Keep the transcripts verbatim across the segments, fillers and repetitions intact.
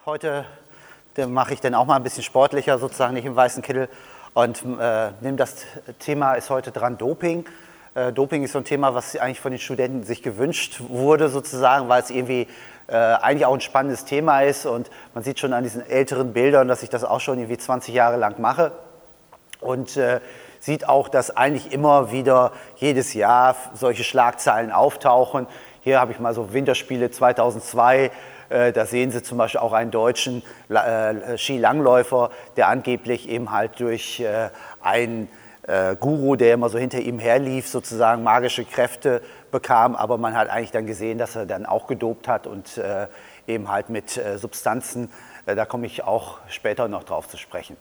Heute mache ich dann auch mal ein bisschen sportlicher, sozusagen nicht im weißen Kittel. Und äh, nehme das Thema, ist heute dran, Doping. Äh, Doping ist so ein Thema, was eigentlich von den Studenten sich gewünscht wurde, sozusagen, weil es irgendwie äh, eigentlich auch ein spannendes Thema ist. Und man sieht schon an diesen älteren Bildern, dass ich das auch schon irgendwie zwanzig Jahre lang mache. Und äh, sieht auch, dass eigentlich immer wieder jedes Jahr solche Schlagzeilen auftauchen. Hier habe ich mal so Winterspiele zweitausendzwei. Da sehen Sie zum Beispiel auch einen deutschen Skilangläufer, der angeblich eben halt durch einen Guru, der immer so hinter ihm herlief, sozusagen magische Kräfte bekam. Aber man hat eigentlich dann gesehen, dass er dann auch gedopt hat und eben halt mit Substanzen. Da komme ich auch später noch drauf zu sprechen.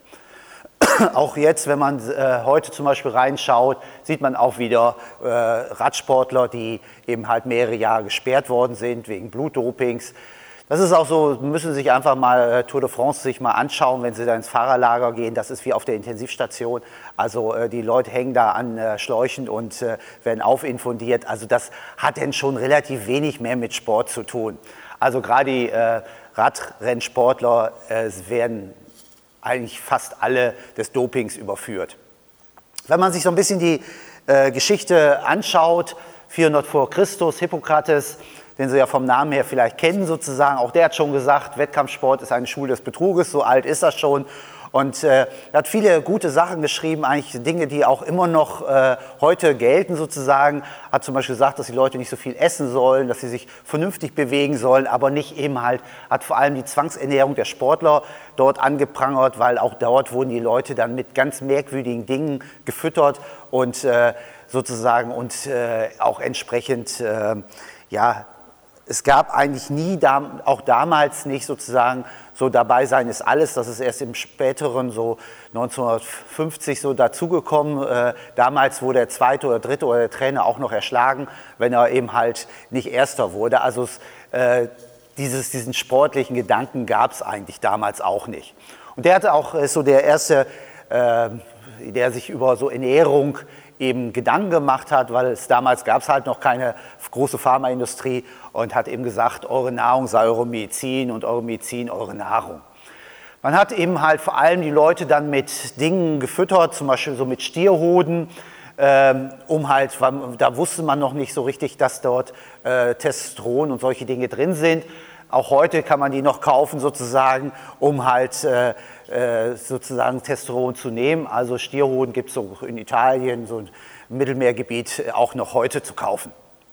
Auch jetzt, wenn man äh, heute zum Beispiel reinschaut, sieht man auch wieder äh, Radsportler, die eben halt mehrere Jahre gesperrt worden sind wegen Blutdopings. Das ist auch so, müssen Sie sich einfach mal äh, Tour de France sich mal anschauen, wenn Sie da ins Fahrerlager gehen. Das ist wie auf der Intensivstation. Also äh, die Leute hängen da an äh, Schläuchen und äh, werden aufinfundiert. Also das hat denn schon relativ wenig mehr mit Sport zu tun. Also gerade die äh, Radrennsportler äh, werden eigentlich fast alle des Dopings überführt. Wenn man sich so ein bisschen die äh, Geschichte anschaut, vierhundert vor Christus, Hippokrates, den Sie ja vom Namen her vielleicht kennen sozusagen, auch der hat schon gesagt, Wettkampfsport ist eine Schule des Betruges, so alt ist das schon. Und äh, er hat viele gute Sachen geschrieben, eigentlich Dinge, die auch immer noch äh, heute gelten sozusagen. Hat zum Beispiel gesagt, dass die Leute nicht so viel essen sollen, dass sie sich vernünftig bewegen sollen, aber nicht eben halt, hat vor allem die Zwangsernährung der Sportler dort angeprangert, weil auch dort wurden die Leute dann mit ganz merkwürdigen Dingen gefüttert und äh, sozusagen und äh, auch entsprechend, äh, ja, es gab eigentlich nie, auch damals nicht sozusagen, so dabei sein ist alles, das ist erst im späteren, so neunzehnhundertfünfzig so dazugekommen. Äh, damals wurde der Zweite oder Dritte oder der Trainer auch noch erschlagen, wenn er eben halt nicht Erster wurde. Also es, äh, dieses, diesen sportlichen Gedanken gab es eigentlich damals auch nicht. Und der hatte auch ist so der Erste, äh, der sich über so Ernährung eben Gedanken gemacht hat, weil es damals gab es halt noch keine große Pharmaindustrie und hat eben gesagt, eure Nahrung sei eure Medizin und eure Medizin eure Nahrung. Man hat eben halt vor allem die Leute dann mit Dingen gefüttert, zum Beispiel so mit Stierhoden, ähm, um halt, da wusste man noch nicht so richtig, dass dort äh, Testosteron und solche Dinge drin sind. Auch heute kann man die noch kaufen sozusagen, um halt äh, äh, sozusagen Testosteron zu nehmen. Also Stierhoden gibt es so in Italien, so im Mittelmeergebiet auch noch heute zu kaufen.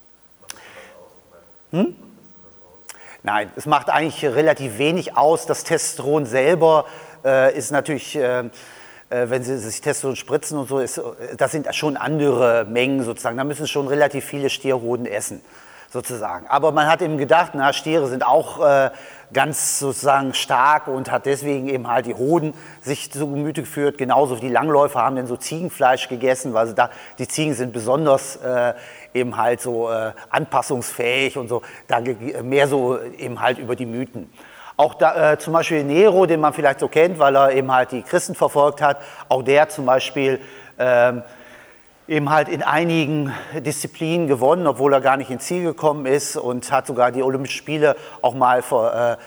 Hm? Nein, es macht eigentlich relativ wenig aus. Das Testosteron selber äh, ist natürlich, äh, wenn Sie sich Testosteron spritzen und so, ist, das sind schon andere Mengen sozusagen. Da müssen schon relativ viele Stierhoden essen. Sozusagen. Aber man hat eben gedacht, na, Stiere sind auch äh, ganz sozusagen stark und hat deswegen eben halt die Hoden sich zu Gemüte geführt. Genauso wie die Langläufer haben dann so Ziegenfleisch gegessen, weil sie da, die Ziegen sind besonders äh, eben halt so äh, anpassungsfähig und so, da mehr so eben halt über die Mythen. Auch da, äh, zum Beispiel Nero, den man vielleicht so kennt, weil er eben halt die Christen verfolgt hat, auch der zum Beispiel ähm, eben halt in einigen Disziplinen gewonnen, obwohl er gar nicht ins Ziel gekommen ist und hat sogar die Olympischen Spiele auch mal vor, äh,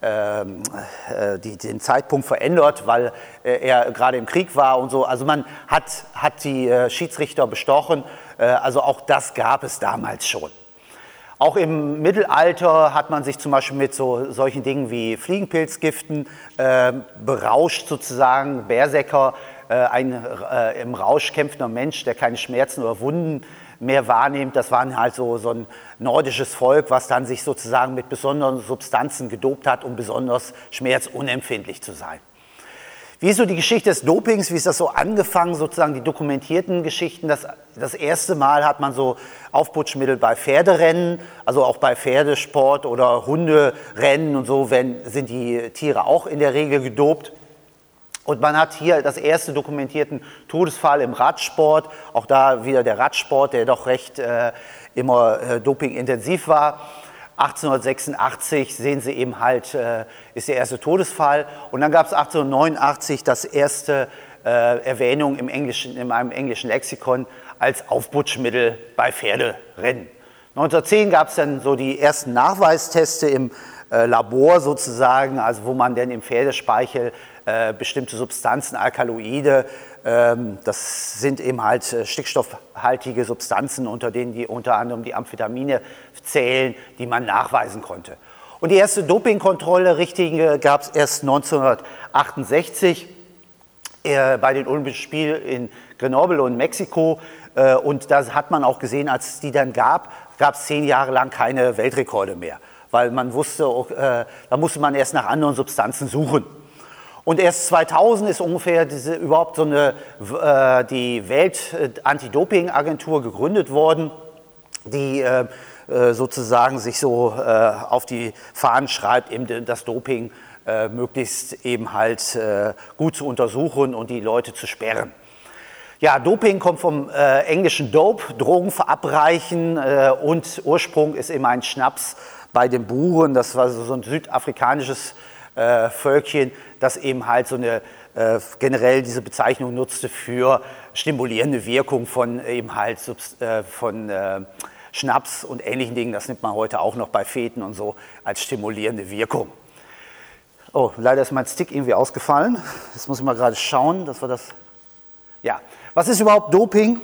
äh, die, den Zeitpunkt verändert, weil äh, er gerade im Krieg war und so. Also man hat, hat die äh, Schiedsrichter bestochen, äh, also auch das gab es damals schon. Auch im Mittelalter hat man sich zum Beispiel mit so, solchen Dingen wie Fliegenpilzgiften äh, berauscht sozusagen, Berserker. Ein äh, im Rausch kämpfender Mensch, der keine Schmerzen oder Wunden mehr wahrnimmt. Das war halt so, so ein nordisches Volk, was dann sich sozusagen mit besonderen Substanzen gedopt hat, um besonders schmerzunempfindlich zu sein. Wie ist so die Geschichte des Dopings? Wie ist das so angefangen, sozusagen die dokumentierten Geschichten? Das, das erste Mal hat man so Aufputschmittel bei Pferderennen, also auch bei Pferdesport oder Hunderennen und so, wenn, sind die Tiere auch in der Regel gedopt. Und man hat hier das erste dokumentierten Todesfall im Radsport, auch da wieder der Radsport, der doch recht äh, immer äh, dopingintensiv war. achtzehnhundertsechsundachtzig sehen Sie eben halt, äh, ist der erste Todesfall. Und dann gab es achtzehnhundertneunundachtzig das erste äh, Erwähnung im englischen, in einem englischen Lexikon als Aufputschmittel bei Pferderennen. neunzehnhundertzehn gab es dann so die ersten Nachweisteste im äh, Labor sozusagen, also wo man denn im Pferdespeichel äh, bestimmte Substanzen, Alkaloide, ähm, das sind eben halt äh, stickstoffhaltige Substanzen, unter denen die unter anderem die Amphetamine zählen, die man nachweisen konnte. Und die erste Dopingkontrolle Richtlinie gab es erst neunzehnhundertachtundsechzig äh, bei den Olympischen Spielen in Grenoble und Mexiko. Äh, und da hat man auch gesehen, als es die dann gab, gab es zehn Jahre lang keine Weltrekorde mehr. Weil man wusste, äh, da musste man erst nach anderen Substanzen suchen. Und erst zweitausend ist ungefähr diese, überhaupt so eine, äh, die Welt-Anti-Doping-Agentur gegründet worden, die äh, sozusagen sich so äh, auf die Fahnen schreibt, eben das Doping äh, möglichst eben halt äh, gut zu untersuchen und die Leute zu sperren. Ja, Doping kommt vom äh, englischen Dope, Drogen verabreichen, äh, und Ursprung ist eben ein Schnaps bei den Buren. Das war so ein südafrikanisches äh, Völkchen, das eben halt so eine äh, generell diese Bezeichnung nutzte für stimulierende Wirkung von eben halt Subst äh, von äh, Schnaps und ähnlichen Dingen. Das nimmt man heute auch noch bei Feten und so als stimulierende Wirkung. Oh, leider ist mein Stick irgendwie ausgefallen. Jetzt muss ich mal gerade schauen, dass wir das... Ja, was ist überhaupt Doping?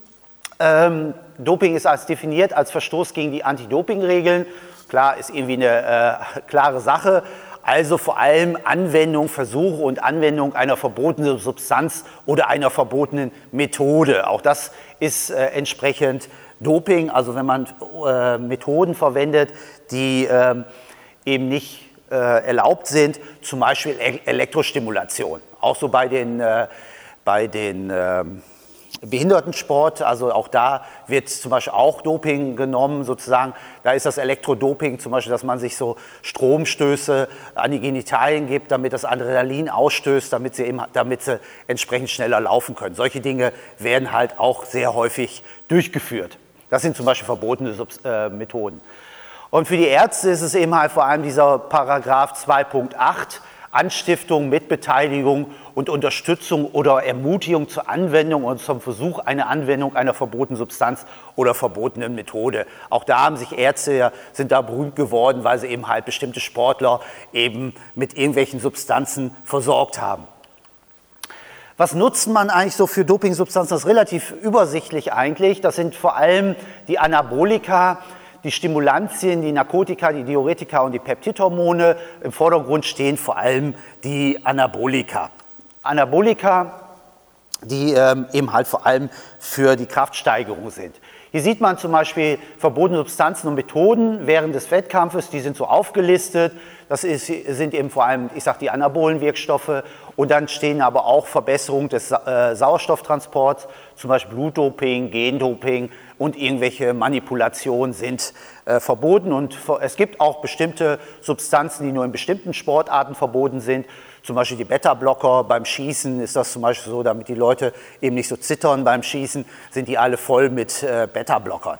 Ähm, Doping ist als definiert als Verstoß gegen die Anti-Doping-Regeln. Klar, ist irgendwie eine äh, klare Sache. Also vor allem Anwendung, Versuche und Anwendung einer verbotenen Substanz oder einer verbotenen Methode. Auch das ist äh, entsprechend Doping. Also wenn man äh, Methoden verwendet, die äh, eben nicht äh, erlaubt sind, zum Beispiel e Elektrostimulation. Auch so bei den äh, bei den äh, Behindertensport, also auch da wird zum Beispiel auch Doping genommen, sozusagen. Da ist das Elektrodoping zum Beispiel, dass man sich so Stromstöße an die Genitalien gibt, damit das Adrenalin ausstößt, damit sie, eben, damit sie entsprechend schneller laufen können. Solche Dinge werden halt auch sehr häufig durchgeführt. Das sind zum Beispiel verbotene Subs äh, Methoden. Und für die Ärzte ist es eben halt vor allem dieser Paragraph zwei Punkt acht, Anstiftung, Mitbeteiligung und Unterstützung oder Ermutigung zur Anwendung und zum Versuch einer Anwendung einer verbotenen Substanz oder verbotenen Methode. Auch da haben sich Ärzte, sind da berühmt geworden, weil sie eben halt bestimmte Sportler eben mit irgendwelchen Substanzen versorgt haben. Was nutzt man eigentlich so für Dopingsubstanzen? Das ist relativ übersichtlich eigentlich. Das sind vor allem die Anabolika, die Stimulantien, die Narkotika, die Diuretika und die Peptidhormone. Im Vordergrund stehen vor allem die Anabolika. Anabolika, die ähm, eben halt vor allem für die Kraftsteigerung sind. Hier sieht man zum Beispiel verbotene Substanzen und Methoden während des Wettkampfes, die sind so aufgelistet. Das ist, sind eben vor allem, ich sage, die anabolen Wirkstoffe. Und dann stehen aber auch Verbesserung des äh, Sauerstofftransports, zum Beispiel Blutdoping, Gendoping und irgendwelche Manipulationen sind äh, verboten. Und es gibt auch bestimmte Substanzen, die nur in bestimmten Sportarten verboten sind. Zum Beispiel die Beta-Blocker. Beim Schießen ist das zum Beispiel so, damit die Leute eben nicht so zittern beim Schießen, sind die alle voll mit äh, Beta-Blockern.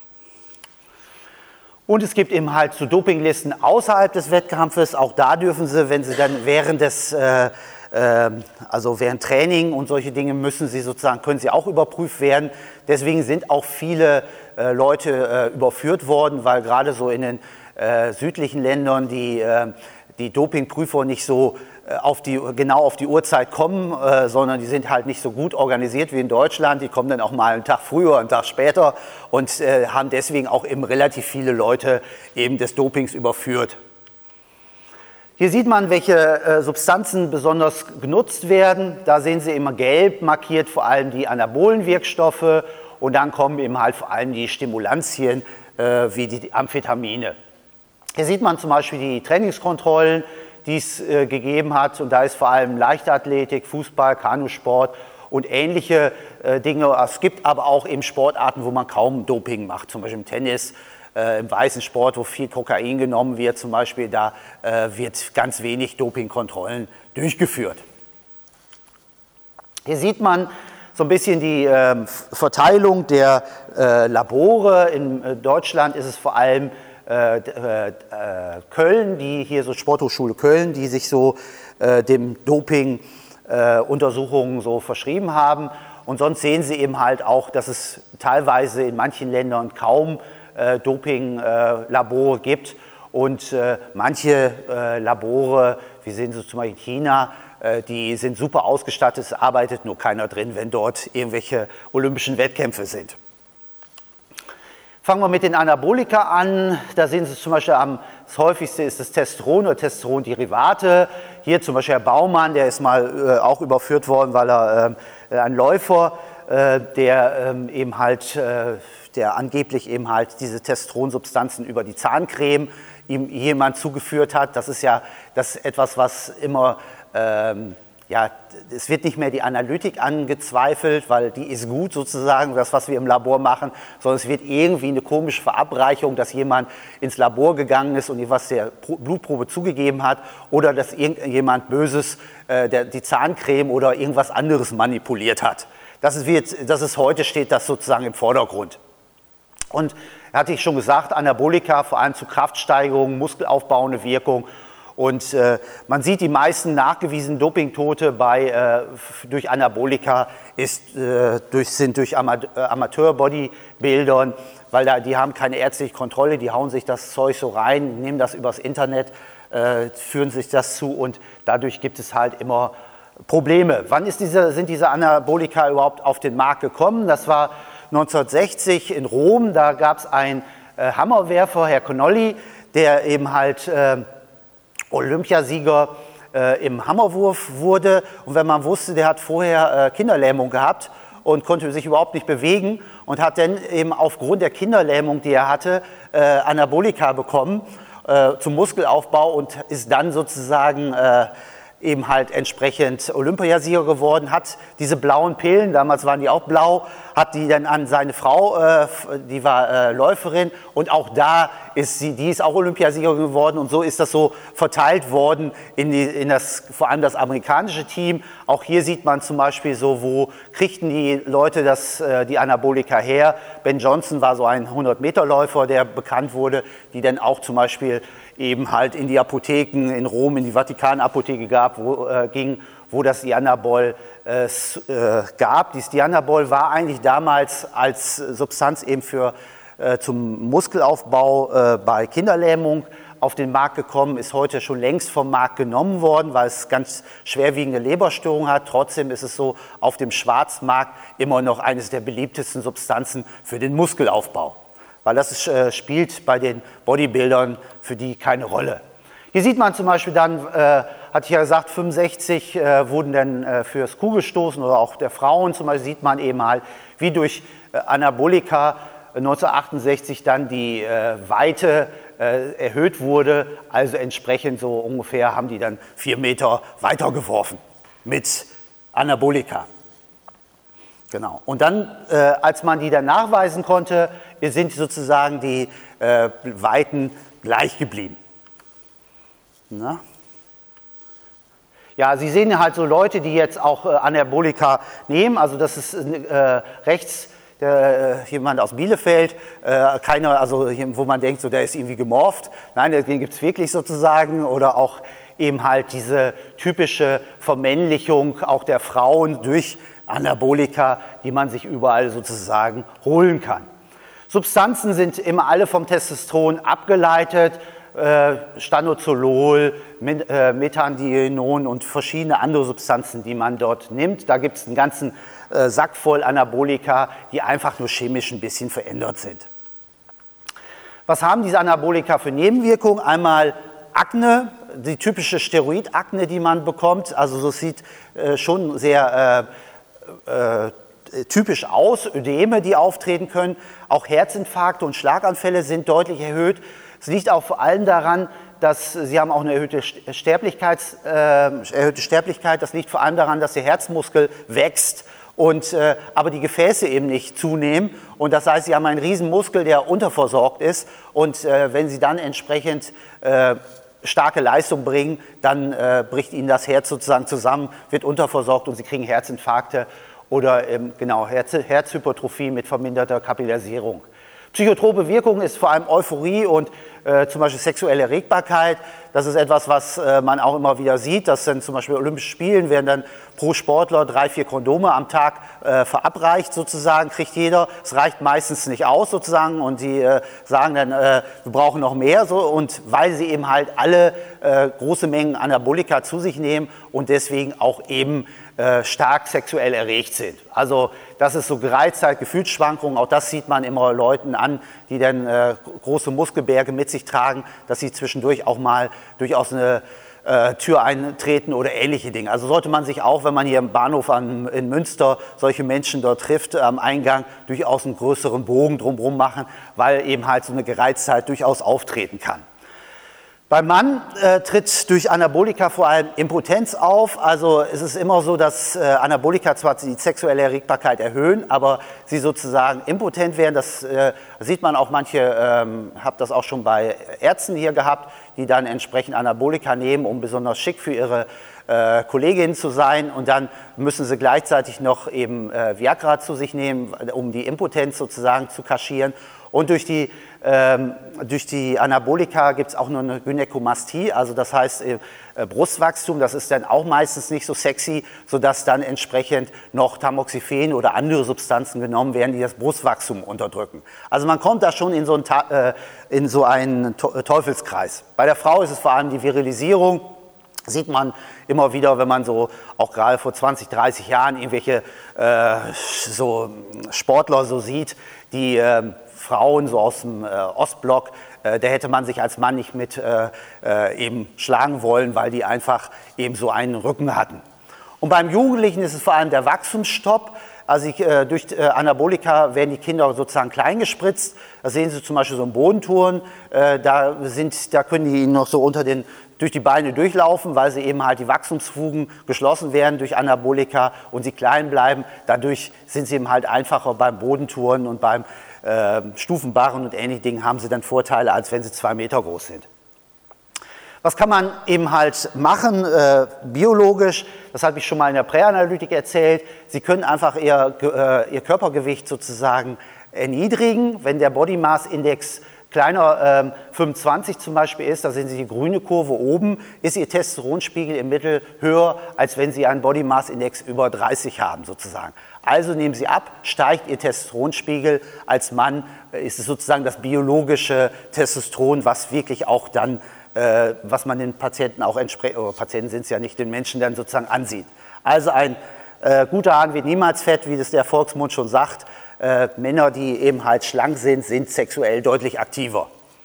Und es gibt eben halt so Dopinglisten außerhalb des Wettkampfes. Auch da dürfen sie, wenn sie dann während des, äh, äh, also während Training und solche Dinge müssen sie sozusagen, können sie auch überprüft werden. Deswegen sind auch viele äh, Leute äh, überführt worden, weil gerade so in den äh, südlichen Ländern die, äh, die Dopingprüfer nicht so auf die, genau auf die Uhrzeit kommen, äh, sondern die sind halt nicht so gut organisiert wie in Deutschland. Die kommen dann auch mal einen Tag früher, einen Tag später und äh, haben deswegen auch eben relativ viele Leute eben des Dopings überführt. Hier sieht man, welche äh, Substanzen besonders genutzt werden. Da sehen Sie immer gelb markiert, vor allem die anabolen Wirkstoffe, und dann kommen eben halt vor allem die Stimulantien äh, wie die Amphetamine. Hier sieht man zum Beispiel die Trainingskontrollen, die es äh, gegeben hat, und da ist vor allem Leichtathletik, Fußball, Kanusport und ähnliche äh, Dinge. Es gibt aber auch eben Sportarten, wo man kaum Doping macht, zum Beispiel im Tennis, äh, im weißen Sport, wo viel Kokain genommen wird, zum Beispiel, da äh, wird ganz wenig Dopingkontrollen durchgeführt. Hier sieht man so ein bisschen die äh, Verteilung der äh, Labore. In äh, Deutschland ist es vor allem Äh, äh, Köln, die hier so Sporthochschule Köln, die sich so äh, dem Doping-Untersuchungen äh, so verschrieben haben. Und sonst sehen Sie eben halt auch, dass es teilweise in manchen Ländern kaum äh, Doping-Labore äh, gibt. Und äh, manche äh, Labore, wir sehen sie zum Beispiel in China, äh, die sind super ausgestattet, es arbeitet nur keiner drin, wenn dort irgendwelche olympischen Wettkämpfe sind. Fangen wir mit den Anabolika an. Da sehen Sie zum Beispiel, am das häufigste ist das Testosteron oder Testosteron-Derivate. Hier zum Beispiel Herr Baumann, der ist mal äh, auch überführt worden, weil er äh, ein Läufer, äh, der ähm, eben halt, äh, der angeblich eben halt diese Testosteronsubstanzen über die Zahncreme ihm jemand zugeführt hat. Das ist ja das ist etwas, was immer ähm, ja, es wird nicht mehr die Analytik angezweifelt, weil die ist gut sozusagen, das, was wir im Labor machen, sondern es wird irgendwie eine komische Verabreichung, dass jemand ins Labor gegangen ist und was der Blutprobe zugegeben hat oder dass irgendjemand Böses äh, der, die Zahncreme oder irgendwas anderes manipuliert hat. Das ist, wird, das ist heute, steht das sozusagen im Vordergrund. Und hatte ich schon gesagt, Anabolika, vor allem zu Kraftsteigerung, muskelaufbauende Wirkung. Und äh, man sieht, die meisten nachgewiesenen Dopingtote bei, äh, durch Anabolika ist, äh, durch, sind durch Amateur-Bodybuildern, weil da, die haben keine ärztliche Kontrolle, die hauen sich das Zeug so rein, nehmen das übers Internet, äh, führen sich das zu und dadurch gibt es halt immer Probleme. Wann ist diese, sind diese Anabolika überhaupt auf den Markt gekommen? Das war neunzehnhundertsechzig in Rom, da gab es einen äh, Hammerwerfer, Herr Connolly, der eben halt äh, Olympiasieger äh, im Hammerwurf wurde. Und wenn man wusste, der hat vorher äh, Kinderlähmung gehabt und konnte sich überhaupt nicht bewegen und hat dann eben aufgrund der Kinderlähmung, die er hatte, äh, Anabolika bekommen äh, zum Muskelaufbau und ist dann sozusagen äh, eben halt entsprechend Olympiasieger geworden, hat diese blauen Pillen, damals waren die auch blau, hat die dann an seine Frau, äh, die war äh, Läuferin und auch da ist sie, die ist auch Olympiasieger geworden und so ist das so verteilt worden in, die, in das, vor allem das amerikanische Team. Auch hier sieht man zum Beispiel so, wo kriegten die Leute das, äh, die Anabolika her. Ben Johnson war so ein hundert-Meter-Läufer, der bekannt wurde, die dann auch zum Beispiel eben halt in die Apotheken in Rom, in die Vatikan-Apotheke gab, wo, äh, ging, wo das Dianabol äh, äh, gab. Dieses Dianabol war eigentlich damals als Substanz eben für, äh, zum Muskelaufbau äh, bei Kinderlähmung auf den Markt gekommen, ist heute schon längst vom Markt genommen worden, weil es ganz schwerwiegende Leberstörungen hat. Trotzdem ist es so auf dem Schwarzmarkt immer noch eines der beliebtesten Substanzen für den Muskelaufbau. Weil das ist, äh, spielt bei den Bodybuildern für die keine Rolle. Hier sieht man zum Beispiel dann, äh, hatte ich ja gesagt, fünfundsechzig äh, wurden dann äh, fürs Kugelstoßen oder auch der Frauen zum Beispiel, sieht man eben halt, wie durch äh, Anabolika äh, neunzehnhundertachtundsechzig dann die äh, Weite äh, erhöht wurde, also entsprechend so ungefähr haben die dann vier Meter weitergeworfen mit Anabolika. Genau. Und dann, äh, als man die dann nachweisen konnte, sind sozusagen die äh, Weiten gleich geblieben. Na? Ja, Sie sehen halt so Leute, die jetzt auch äh, Anabolika nehmen. Also das ist äh, rechts der, äh, jemand aus Bielefeld, äh, keiner, also wo man denkt, so der ist irgendwie gemorpht. Nein, den gibt es wirklich sozusagen. Oder auch eben halt diese typische Vermännlichung auch der Frauen durch Anabolika, die man sich überall sozusagen holen kann. Substanzen sind immer alle vom Testosteron abgeleitet, äh, Stanozolol, Met, äh, Methadionon und verschiedene andere Substanzen, die man dort nimmt. Da gibt es einen ganzen äh, Sack voll Anabolika, die einfach nur chemisch ein bisschen verändert sind. Was haben diese Anabolika für Nebenwirkungen? Einmal Akne, die typische Steroidakne, die man bekommt. Also das sieht äh, schon sehr äh, Äh, typisch aus, Ödeme, die auftreten können. Auch Herzinfarkte und Schlaganfälle sind deutlich erhöht. Es liegt auch vor allem daran, dass sie haben auch eine erhöhte Sterblichkeit, äh, erhöhte Sterblichkeit. Das liegt vor allem daran, dass der Herzmuskel wächst und äh, aber die Gefäße eben nicht zunehmen. Und das heißt, sie haben einen riesen Muskel, der unterversorgt ist. Und äh, wenn sie dann entsprechend äh, starke Leistung bringen, dann äh, bricht ihnen das Herz sozusagen zusammen, wird unterversorgt und sie kriegen Herzinfarkte oder ähm, genau Herz, Herzhypertrophie mit verminderter Kapillarisierung. Psychotrope Wirkung ist vor allem Euphorie und äh, zum Beispiel sexuelle Erregbarkeit. Das ist etwas, was äh, man auch immer wieder sieht. Das sind zum Beispiel Olympischen Spielen, werden dann pro Sportler drei, vier Kondome am Tag äh, verabreicht sozusagen, kriegt jeder. Es reicht meistens nicht aus sozusagen und die äh, sagen dann, äh, wir brauchen noch mehr. So. Und weil sie eben halt alle äh, große Mengen Anabolika zu sich nehmen und deswegen auch eben äh, stark sexuell erregt sind. Also das ist so Gereiztheit, Gefühlsschwankungen, auch das sieht man immer Leuten an, die dann äh, große Muskelberge mit sich tragen, dass sie zwischendurch auch mal durchaus eine äh, Tür eintreten oder ähnliche Dinge. Also sollte man sich auch, wenn man hier im Bahnhof an, in Münster solche Menschen dort trifft, am Eingang durchaus einen größeren Bogen drumherum machen, weil eben halt so eine Gereiztheit durchaus auftreten kann. Beim Mann äh, tritt durch Anabolika vor allem Impotenz auf. Also es ist immer so, dass äh, Anabolika zwar die sexuelle Erregbarkeit erhöhen, aber sie sozusagen impotent werden. Das äh, sieht man auch, manche, ähm, habe das auch schon bei Ärzten hier gehabt, die dann entsprechend Anabolika nehmen, um besonders schick für ihre äh, Kolleginnen zu sein. Und dann müssen sie gleichzeitig noch eben äh, Viagra zu sich nehmen, um die Impotenz sozusagen zu kaschieren. Und durch die, ähm, durch die Anabolika gibt es auch noch eine Gynäkomastie, also das heißt äh, Brustwachstum, das ist dann auch meistens nicht so sexy, sodass dann entsprechend noch Tamoxifen oder andere Substanzen genommen werden, die das Brustwachstum unterdrücken. Also man kommt da schon in so einen, äh, in so einen Teufelskreis. Bei der Frau ist es vor allem die Virilisierung. Sieht man immer wieder, wenn man so auch gerade vor zwanzig, dreißig Jahren irgendwelche äh, so Sportler so sieht, die äh, Frauen so aus dem äh, Ostblock, äh, da hätte man sich als Mann nicht mit äh, äh, eben schlagen wollen, weil die einfach eben so einen Rücken hatten. Und beim Jugendlichen ist es vor allem der Wachstumsstopp. Also ich, äh, durch äh, Anabolika werden die Kinder sozusagen klein gespritzt. Da sehen Sie zum Beispiel so einen Bodentouren. Äh, da, sind, da können die noch so unter den, durch die Beine durchlaufen, weil sie eben halt die Wachstumsfugen geschlossen werden durch Anabolika und sie klein bleiben. Dadurch sind sie eben halt einfacher beim Bodentouren und beim äh, Stufenbarren und ähnlichen Dingen haben sie dann Vorteile, als wenn sie zwei Meter groß sind. Was kann man eben halt machen, äh, biologisch? Das habe ich schon mal in der Präanalytik erzählt. Sie können einfach ihr, äh, ihr Körpergewicht sozusagen erniedrigen. Wenn der Body Mass Index kleiner ähm, fünfundzwanzig zum Beispiel ist, da sehen Sie die grüne Kurve oben, ist Ihr Testosteronspiegel im Mittel höher, als wenn Sie einen Body Mass Index über dreißig haben sozusagen. Also nehmen Sie ab, steigt Ihr Testosteronspiegel. Als Mann äh, ist es sozusagen das biologische Testosteron, was wirklich auch dann Äh, was man den Patienten auch entsprechend, oh, Patienten sind es ja nicht, den Menschen dann sozusagen ansieht. Also ein äh, guter Hahn wird niemals fett, wie das der Volksmund schon sagt. Äh, Männer, die eben halt schlank sind, sind sexuell deutlich aktiver.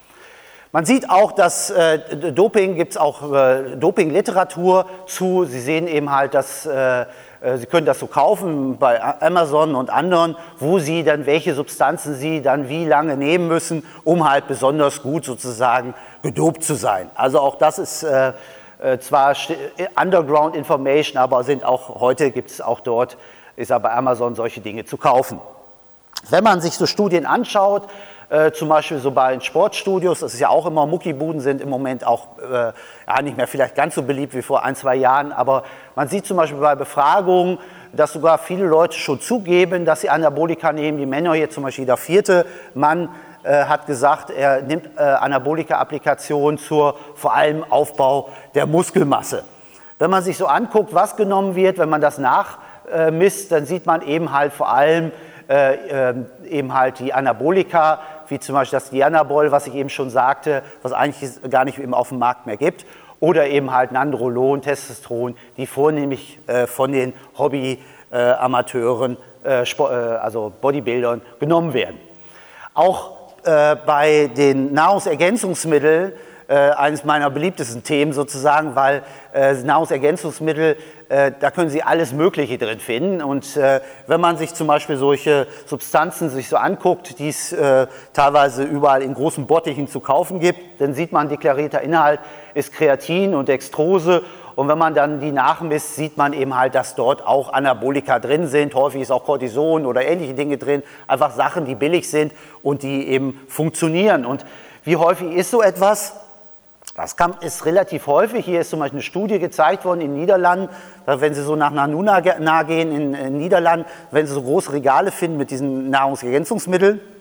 Man sieht auch, dass äh, Doping, gibt es auch äh, Dopingliteratur zu. Sie sehen eben halt, dass äh, Sie können das so kaufen bei Amazon und anderen, wo Sie dann, welche Substanzen Sie dann wie lange nehmen müssen, um halt besonders gut sozusagen gedopt zu sein. Also auch das ist äh, zwar Underground Information, aber sind auch heute gibt es auch dort, ist aber bei Amazon solche Dinge zu kaufen. Wenn man sich so Studien anschaut, äh, zum Beispiel so bei den Sportstudios, das ist ja auch immer, Muckibuden sind im Moment auch äh, ja, nicht mehr vielleicht ganz so beliebt wie vor ein, zwei Jahren, aber man sieht zum Beispiel bei Befragungen, dass sogar viele Leute schon zugeben, dass sie Anabolika nehmen. Die Männer hier zum Beispiel, der vierte Mann äh, hat gesagt, er nimmt äh, Anabolika-Applikationen zur vor allem Aufbau der Muskelmasse. Wenn man sich so anguckt, was genommen wird, wenn man das nachmisst, dann sieht man eben halt vor allem Äh, äh, eben halt die Anabolika, wie zum Beispiel das Dianabol, was ich eben schon sagte, was eigentlich gar nicht eben auf dem Markt mehr gibt, oder eben halt Nandrolon, Testosteron, die vornehmlich äh, von den Hobby-Amateuren, äh, äh, also Bodybuildern, genommen werden. Auch äh, bei den Nahrungsergänzungsmitteln, äh, eines meiner beliebtesten Themen sozusagen, weil äh, Nahrungsergänzungsmittel, äh, da können Sie alles Mögliche drin finden. Und äh, wenn man sich zum Beispiel solche Substanzen sich so anguckt, die es äh, teilweise überall in großen Bottichen zu kaufen gibt, dann sieht man, deklarierter Inhalt ist Kreatin und Dextrose. Und wenn man dann die nachmisst, sieht man eben halt, dass dort auch Anabolika drin sind. Häufig ist auch Cortison oder ähnliche Dinge drin. Einfach Sachen, die billig sind und die eben funktionieren. Und wie häufig ist so etwas? Das ist relativ häufig. Hier ist zum Beispiel eine Studie gezeigt worden in den Niederlanden. Wenn Sie so nach Nanuna gehen in den Niederlanden, wenn Sie so große Regale finden mit diesen Nahrungsergänzungsmitteln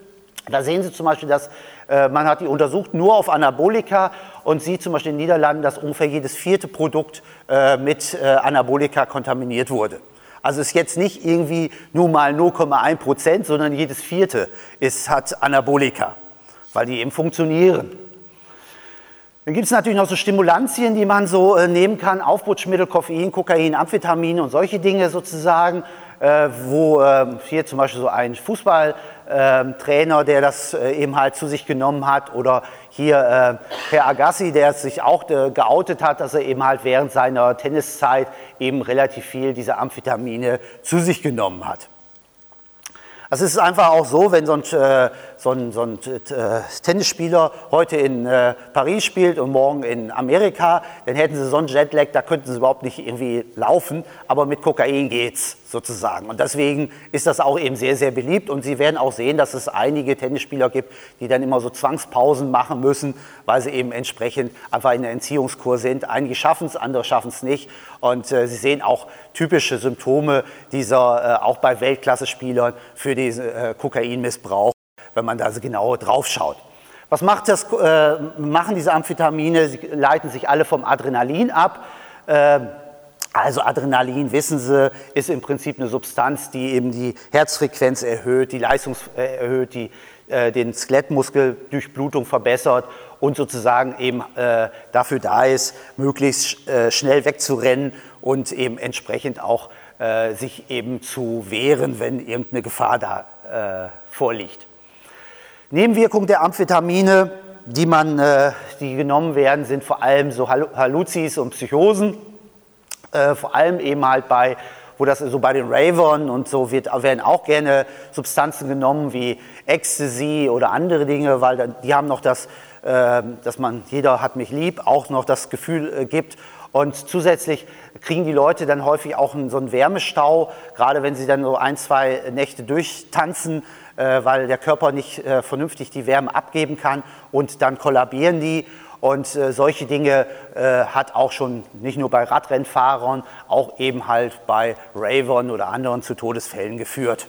Da sehen Sie zum Beispiel, dass äh, man hat die untersucht nur auf Anabolika und sieht zum Beispiel in den Niederlanden, dass ungefähr jedes vierte Produkt äh, mit äh, Anabolika kontaminiert wurde. Also ist jetzt nicht irgendwie nur mal null Komma eins Prozent, sondern jedes vierte ist, hat Anabolika, weil die eben funktionieren. Dann gibt es natürlich noch so Stimulantien, die man so äh, nehmen kann, Aufputschmittel, Koffein, Kokain, Amphetamine und solche Dinge sozusagen, äh, wo äh, hier zum Beispiel so ein Fußballtrainer, äh, der das äh, eben halt zu sich genommen hat, oder hier äh, Herr Agassi, der sich auch äh, geoutet hat, dass er eben halt während seiner Tenniszeit eben relativ viel dieser Amphetamine zu sich genommen hat. Also es ist einfach auch so, wenn so ein, äh, so ein, so ein äh, Tennisspieler heute in äh, Paris spielt und morgen in Amerika, dann hätten sie so einen Jetlag, da könnten sie überhaupt nicht irgendwie laufen, aber mit Kokain geht's sozusagen. Und deswegen ist das auch eben sehr, sehr beliebt und Sie werden auch sehen, dass es einige Tennisspieler gibt, die dann immer so Zwangspausen machen müssen, weil sie eben entsprechend einfach in der Entziehungskur sind. Einige schaffen es, andere schaffen es nicht und äh, Sie sehen auch typische Symptome dieser, äh, auch bei Weltklasse-Spielern für diesen äh, Kokainmissbrauch, wenn man da so genau drauf schaut. Was macht das, äh, machen diese Amphetamine? Sie leiten sich alle vom Adrenalin ab. Äh, Also Adrenalin, wissen Sie, ist im Prinzip eine Substanz, die eben die Herzfrequenz erhöht, die Leistung äh, erhöht, die äh, den Skelettmuskeldurchblutung verbessert und sozusagen eben äh, dafür da ist, möglichst äh, schnell wegzurennen und eben entsprechend auch äh, sich eben zu wehren, wenn irgendeine Gefahr da äh, vorliegt. Nebenwirkungen der Amphetamine, die, man, äh, die genommen werden, sind vor allem so Halluzis und Psychosen. Äh, vor allem eben halt bei, wo das so bei den Ravern und so wird, werden auch gerne Substanzen genommen wie Ecstasy oder andere Dinge, weil dann, die haben noch das, äh, dass man, jeder hat mich lieb, auch noch das Gefühl äh, gibt. Und zusätzlich kriegen die Leute dann häufig auch einen, so einen Wärmestau, gerade wenn sie dann so ein, zwei Nächte durchtanzen, äh, weil der Körper nicht äh, vernünftig die Wärme abgeben kann und dann kollabieren die. Und äh, solche Dinge äh, hat auch schon nicht nur bei Radrennfahrern, auch eben halt bei Ravern oder anderen zu Todesfällen geführt.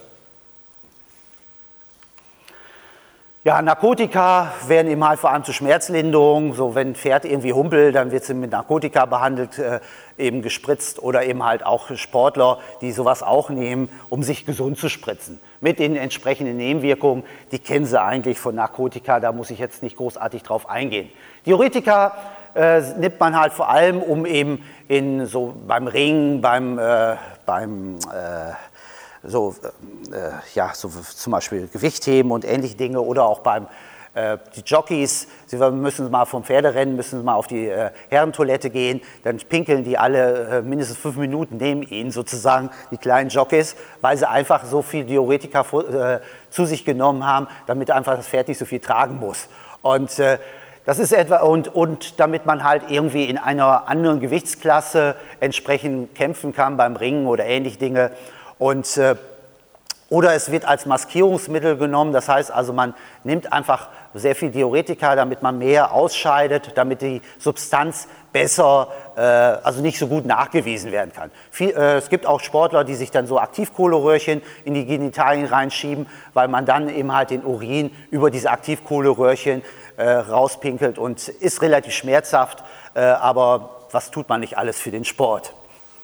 Ja, Narkotika werden eben halt vor allem zur Schmerzlinderung, so wenn ein Pferd irgendwie humpelt, dann wird sie mit Narkotika behandelt, äh, eben gespritzt oder eben halt auch Sportler, die sowas auch nehmen, um sich gesund zu spritzen. Mit den entsprechenden Nebenwirkungen, die kennen Sie eigentlich von Narkotika, da muss ich jetzt nicht großartig drauf eingehen. Diuretika äh, nimmt man halt vor allem, um eben in, so beim Ringen, beim, äh, beim äh, so, äh, ja, so zum Beispiel Gewichtheben und ähnliche Dinge oder auch beim äh, die Jockeys, Sie müssen mal vom Pferderennen, müssen Sie mal auf die äh, Herrentoilette gehen, dann pinkeln die alle äh, mindestens fünf Minuten neben Ihnen sozusagen, die kleinen Jockeys, weil sie einfach so viel Diuretika äh, zu sich genommen haben, damit einfach das Pferd nicht so viel tragen muss. Und äh, das ist etwa, und, und damit man halt irgendwie in einer anderen Gewichtsklasse entsprechend kämpfen kann beim Ringen oder ähnliche Dinge. Und, äh, oder es wird als Maskierungsmittel genommen, das heißt also, man nimmt einfach sehr viel Diuretika, damit man mehr ausscheidet, damit die Substanz besser, äh, also nicht so gut nachgewiesen werden kann. Viel, äh, es gibt auch Sportler, die sich dann so Aktivkohleröhrchen in die Genitalien reinschieben, weil man dann eben halt den Urin über diese Aktivkohleröhrchen äh, rauspinkelt und ist relativ schmerzhaft, äh, aber was tut man nicht alles für den Sport?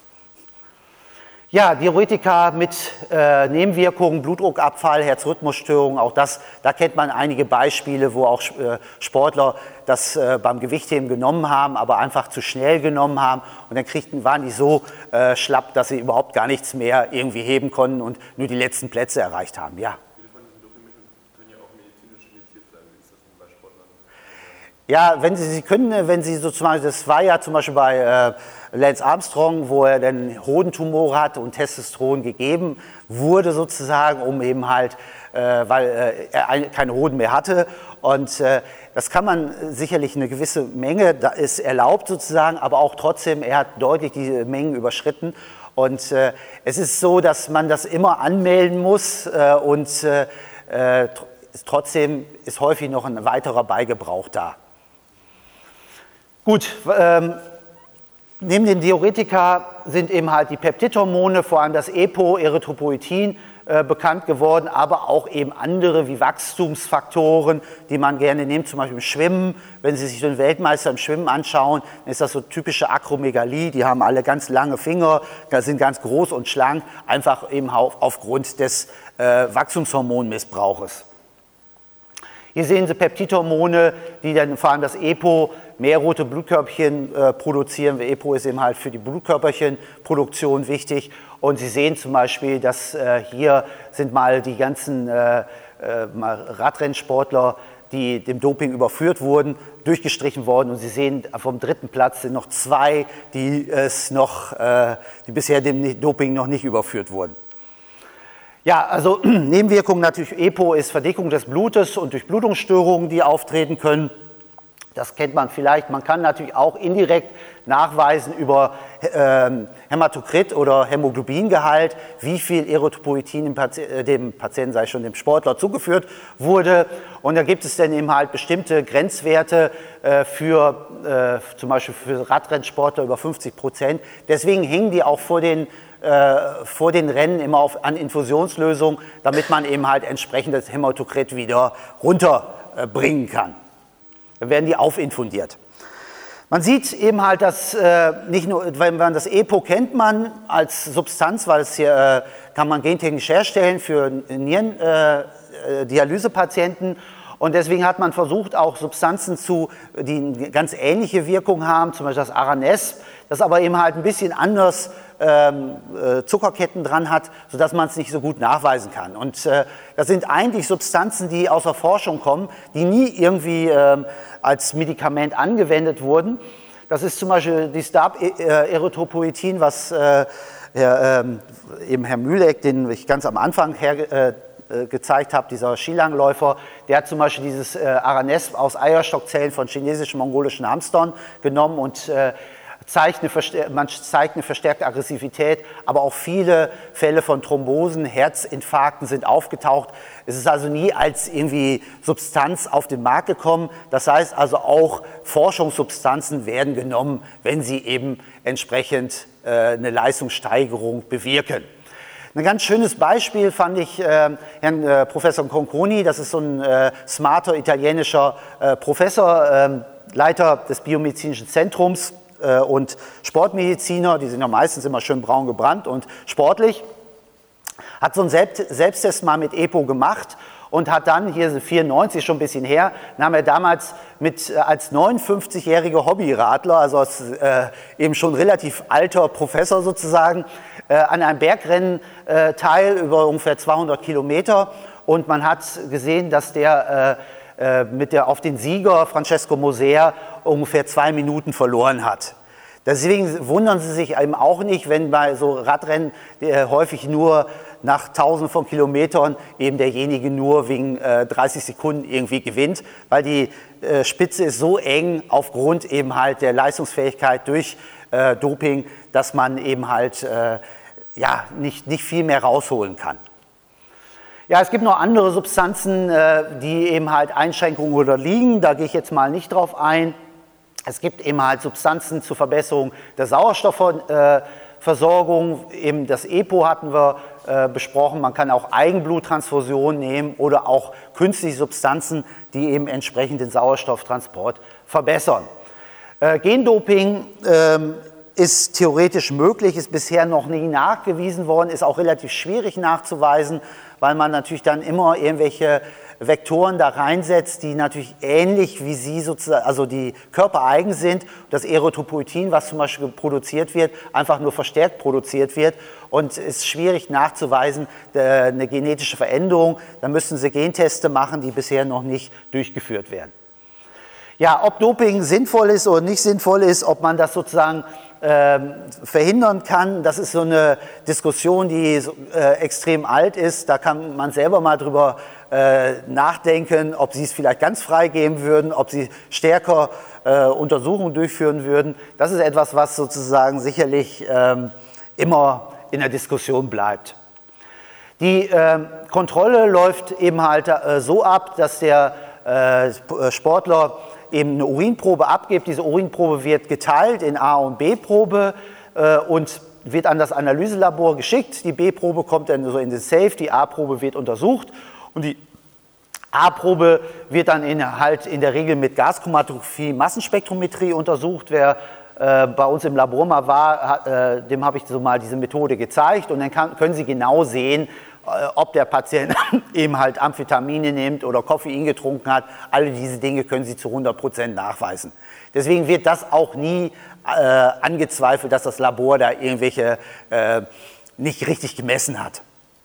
Ja, Diuretika mit äh, Nebenwirkungen, Blutdruckabfall, Herzrhythmusstörungen, auch das, da kennt man einige Beispiele, wo auch äh, Sportler das äh, beim Gewichtheben genommen haben, aber einfach zu schnell genommen haben und dann kriegten, waren die so äh, schlapp, dass sie überhaupt gar nichts mehr irgendwie heben konnten und nur die letzten Plätze erreicht haben. Ja. Viele von diesen Dopingmitteln können ja auch medizinisch indiziert sein. Wie ist das denn bei Sportlern? Ja, wenn Sie, Sie können, wenn Sie so zum Beispiel, das war ja zum Beispiel bei äh, Lance Armstrong, wo er dann Hodentumor hatte und Testosteron gegeben wurde sozusagen, um eben halt, äh, weil äh, er ein, keine Hoden mehr hatte. Und äh, das kann man sicherlich eine gewisse Menge, da ist erlaubt sozusagen, aber auch trotzdem, er hat deutlich diese Mengen überschritten. Und äh, es ist so, dass man das immer anmelden muss äh, und äh, äh, trotzdem ist häufig noch ein weiterer Beigebrauch da. Gut, ähm, neben den Diuretika sind eben halt die Peptidhormone, vor allem das E P O, Erythropoietin, äh, bekannt geworden, aber auch eben andere wie Wachstumsfaktoren, die man gerne nimmt, zum Beispiel im Schwimmen. Wenn Sie sich den Weltmeister im Schwimmen anschauen, dann ist das so typische Akromegalie, die haben alle ganz lange Finger, sind ganz groß und schlank, einfach eben auf, aufgrund des äh, Wachstumshormonmissbrauches. Hier sehen Sie Peptidhormone, die dann vor allem das EPO, mehr rote Blutkörperchen äh, produzieren. EPO ist eben halt für die Blutkörperchenproduktion wichtig. Und Sie sehen zum Beispiel, dass äh, hier sind mal die ganzen äh, äh, mal Radrennsportler, die dem Doping überführt wurden, durchgestrichen worden. Und Sie sehen, vom dritten Platz sind noch zwei, die, es noch, äh, die bisher dem Doping noch nicht überführt wurden. Ja, also Nebenwirkungen natürlich, EPO ist Verdickung des Blutes und Durchblutungsstörungen, die auftreten können. Das kennt man vielleicht. Man kann natürlich auch indirekt nachweisen über äh, Hämatokrit oder Hämoglobingehalt, wie viel Erythropoietin dem, Pati äh, dem Patienten, sei schon dem Sportler, zugeführt wurde. Und da gibt es dann eben halt bestimmte Grenzwerte äh, für äh, zum Beispiel für Radrennsportler über fünfzig Prozent. Deswegen hängen die auch vor den Äh, vor den Rennen immer auf, an Infusionslösungen, damit man eben halt entsprechend das Hämatokrit wieder runterbringen äh, kann. Dann werden die aufinfundiert. Man sieht eben halt, dass äh, nicht nur, wenn man das EPO kennt man als Substanz, weil es hier äh, kann man gentechnisch herstellen für Nierendialysepatienten. Äh, Und deswegen hat man versucht, auch Substanzen zu, die eine ganz ähnliche Wirkung haben, zum Beispiel das Aranesp, das aber eben halt ein bisschen anders ähm, äh, Zuckerketten dran hat, sodass man es nicht so gut nachweisen kann. Und äh, das sind eigentlich Substanzen, die aus der Forschung kommen, die nie irgendwie äh, als Medikament angewendet wurden. Das ist zum Beispiel die Stab-Erythropoietin, was äh, Herr, äh, eben Herr Mühleck, den ich ganz am Anfang her, äh, gezeigt habe, dieser Skilangläufer, der hat zum Beispiel dieses äh, Aranesp aus Eierstockzellen von chinesischen, mongolischen Hamstern genommen und äh, zeigt eine, man zeigt eine verstärkte Aggressivität, aber auch viele Fälle von Thrombosen, Herzinfarkten sind aufgetaucht. Es ist also nie als irgendwie Substanz auf den Markt gekommen. Das heißt also auch Forschungssubstanzen werden genommen, wenn sie eben entsprechend äh, eine Leistungssteigerung bewirken. Ein ganz schönes Beispiel fand ich äh, Herrn äh, Professor Conconi, das ist so ein äh, smarter italienischer äh, Professor, äh, Leiter des Biomedizinischen Zentrums äh, und Sportmediziner, die sind ja meistens immer schön braun gebrannt und sportlich, hat so einen Selbst Selbsttest mal mit EPO gemacht und hat dann, hier sind vierundneunzig, schon ein bisschen her, nahm er damals mit, als neunundfünfzigjähriger Hobbyradler, also als äh, eben schon relativ alter Professor sozusagen, äh, an einem Bergrennen äh, teil über ungefähr zweihundert Kilometer. Und man hat gesehen, dass der äh, mit der auf den Sieger Francesco Moser ungefähr zwei Minuten verloren hat. Deswegen wundern Sie sich eben auch nicht, wenn bei so Radrennen äh, häufig nur nach Tausenden von Kilometern eben derjenige nur wegen äh, dreißig Sekunden irgendwie gewinnt, weil die äh, Spitze ist so eng aufgrund eben halt der Leistungsfähigkeit durch äh, Doping, dass man eben halt äh, ja, nicht, nicht viel mehr rausholen kann. Ja, es gibt noch andere Substanzen, äh, die eben halt Einschränkungen unterliegen, da gehe ich jetzt mal nicht drauf ein. Es gibt eben halt Substanzen zur Verbesserung der Sauerstoffversorgung, eben das EPO hatten wir äh, besprochen, man kann auch Eigenbluttransfusion nehmen oder auch künstliche Substanzen, die eben entsprechend den Sauerstofftransport verbessern. Äh, Gendoping äh, ist theoretisch möglich, ist bisher noch nie nachgewiesen worden, ist auch relativ schwierig nachzuweisen, weil man natürlich dann immer irgendwelche Vektoren da reinsetzt, die natürlich ähnlich wie sie sozusagen, also die körpereigen sind. Das Erythropoietin, was zum Beispiel produziert wird, einfach nur verstärkt produziert wird und es ist schwierig nachzuweisen, eine genetische Veränderung. Da müssen Sie Genteste machen, die bisher noch nicht durchgeführt werden. Ja, ob Doping sinnvoll ist oder nicht sinnvoll ist, ob man das sozusagen äh, verhindern kann, das ist so eine Diskussion, die äh, extrem alt ist. Da kann man selber mal drüber äh, nachdenken, ob sie es vielleicht ganz freigeben würden, ob sie stärker äh, Untersuchungen durchführen würden. Das ist etwas, was sozusagen sicherlich ähm, immer in der Diskussion bleibt. Die äh, Kontrolle läuft eben halt äh, so ab, dass der äh, Sportler eben eine Urinprobe abgibt. Diese Urinprobe wird geteilt in A- und B-Probe äh, und wird an das Analyselabor geschickt. Die B-Probe kommt dann so in den Safe, die A-Probe wird untersucht und die A-Probe wird dann in, halt in der Regel mit Gaschromatographie, Massenspektrometrie untersucht. Wer äh, bei uns im Labor mal war, hat, äh, dem habe ich so mal diese Methode gezeigt und dann kann, können Sie genau sehen, äh, ob der Patient eben halt Amphetamine nimmt oder Koffein getrunken hat. Alle diese Dinge können Sie zu hundert Prozent nachweisen. Deswegen wird das auch nie äh, angezweifelt, dass das Labor da irgendwelche äh, nicht richtig gemessen hat.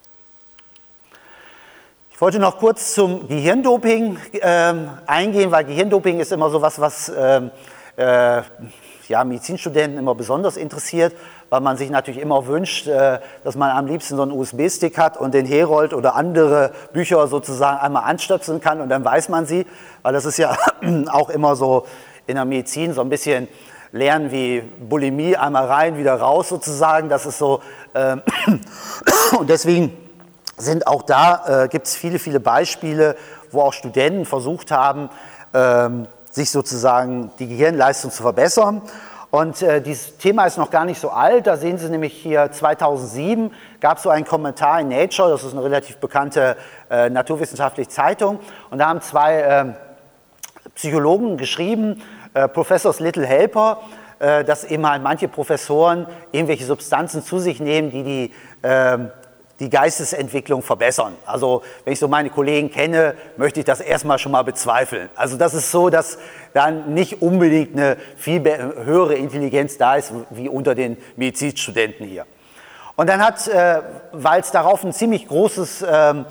Ich wollte noch kurz zum Gehirndoping äh, eingehen, weil Gehirndoping ist immer so was, was äh, äh, ja, Medizinstudenten immer besonders interessiert, weil man sich natürlich immer wünscht, äh, dass man am liebsten so einen U S B-Stick hat und den Herold oder andere Bücher sozusagen einmal anstöpseln kann und dann weiß man sie, weil das ist ja auch immer so in der Medizin so ein bisschen Lernen wie Bulimie, einmal rein, wieder raus sozusagen, das ist so äh, und deswegen sind auch da, äh, gibt es viele, viele Beispiele, wo auch Studenten versucht haben, ähm, sich sozusagen die Gehirnleistung zu verbessern. Und äh, dieses Thema ist noch gar nicht so alt, da sehen Sie nämlich hier zweitausendsieben gab es so einen Kommentar in Nature, das ist eine relativ bekannte äh, naturwissenschaftliche Zeitung, und da haben zwei äh, Psychologen geschrieben, äh, Professors Little Helper, äh, dass eben halt manche Professoren irgendwelche Substanzen zu sich nehmen, die die äh, die Geistesentwicklung verbessern. Also wenn ich so meine Kollegen kenne, möchte ich das erstmal schon mal bezweifeln. Also das ist so, dass dann nicht unbedingt eine viel höhere Intelligenz da ist, wie unter den Medizinstudenten hier. Und dann hat, äh, weil es darauf ein ziemlich großes, ähm,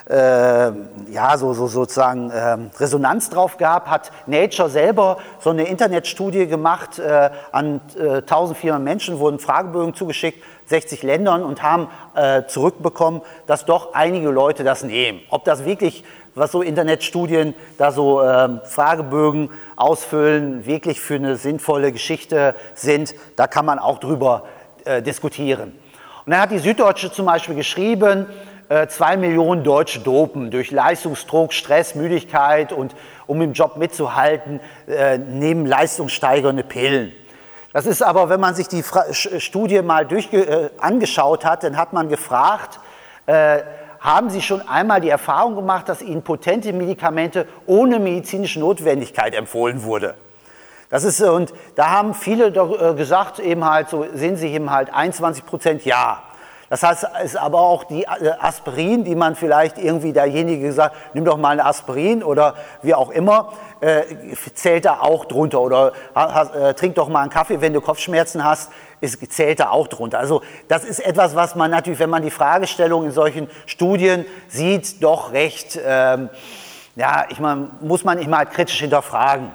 äh, ja, so, so sozusagen äh, Resonanz drauf gab, hat Nature selber so eine Internetstudie gemacht, äh, an äh, eintausendvierhundert Menschen wurden Fragebögen zugeschickt, sechzig Ländern, und haben äh, zurückbekommen, dass doch einige Leute das nehmen. Ob das wirklich, was so Internetstudien da so äh, Fragebögen ausfüllen, wirklich für eine sinnvolle Geschichte sind, da kann man auch drüber äh, diskutieren. Und dann hat die Süddeutsche zum Beispiel geschrieben, äh, zwei Millionen Deutsche dopen durch Leistungsdruck, Stress, Müdigkeit und um im Job mitzuhalten, äh, nehmen leistungssteigernde Pillen. Das ist aber, wenn man sich die Fra- Studie mal durch, äh, angeschaut hat, dann hat man gefragt, äh, haben Sie schon einmal die Erfahrung gemacht, dass Ihnen potente Medikamente ohne medizinische Notwendigkeit empfohlen wurde? Das ist, und da haben viele äh, gesagt, eben halt, so sehen Sie eben halt einundzwanzig Prozent ja. Das heißt, es ist aber auch die Aspirin, die man vielleicht irgendwie derjenige gesagt, nimm doch mal eine Aspirin oder wie auch immer, äh, zählt da auch drunter. Oder äh, trink doch mal einen Kaffee, wenn du Kopfschmerzen hast, ist, zählt da auch drunter. Also das ist etwas, was man natürlich, wenn man die Fragestellung in solchen Studien sieht, doch recht, ähm, ja, ich meine, muss man immer halt kritisch hinterfragen.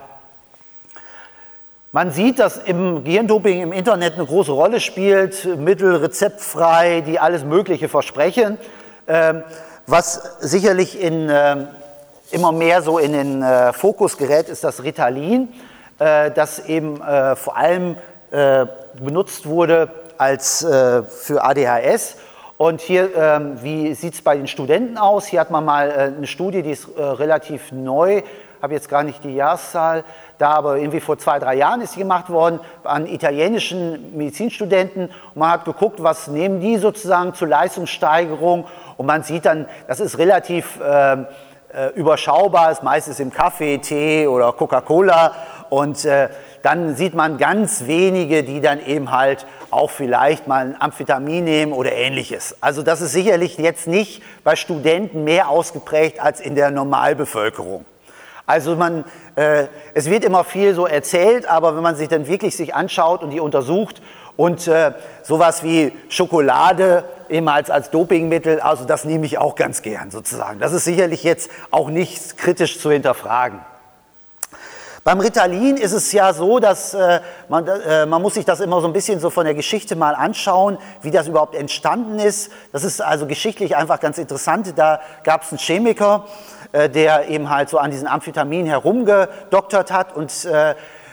Man sieht, dass im Gehirndoping im Internet eine große Rolle spielt, Mittel rezeptfrei, die alles Mögliche versprechen, ähm, was sicherlich in, äh, immer mehr so in den äh, Fokus gerät, ist das Ritalin, äh, das eben äh, vor allem äh, benutzt wurde als äh, für A D H S. Und hier, ähm, wie sieht es bei den Studenten aus? Hier hat man mal äh, eine Studie, die ist äh, relativ neu, habe jetzt gar nicht die Jahreszahl, da aber irgendwie vor zwei, drei Jahren ist sie gemacht worden, an italienischen Medizinstudenten. Und man hat geguckt, was nehmen die sozusagen zur Leistungssteigerung. Und man sieht dann, das ist relativ äh, äh, überschaubar, ist meistens im Kaffee, Tee oder Coca-Cola. Und äh, dann sieht man ganz wenige, die dann eben halt auch vielleicht mal ein Amphetamin nehmen oder Ähnliches. Also das ist sicherlich jetzt nicht bei Studenten mehr ausgeprägt als in der Normalbevölkerung. Also man, äh, es wird immer viel so erzählt, aber wenn man sich dann wirklich sich anschaut und die untersucht und äh, sowas wie Schokolade eben als, als Dopingmittel, also das nehme ich auch ganz gern sozusagen. Das ist sicherlich jetzt auch nicht kritisch zu hinterfragen. Beim Ritalin ist es ja so, dass äh, man, äh, man muss sich das immer so ein bisschen so von der Geschichte mal anschauen, wie das überhaupt entstanden ist. Das ist also geschichtlich einfach ganz interessant. Da gab es einen Chemiker, äh, der eben halt so an diesen Amphetamin herumgedoktert hat und äh,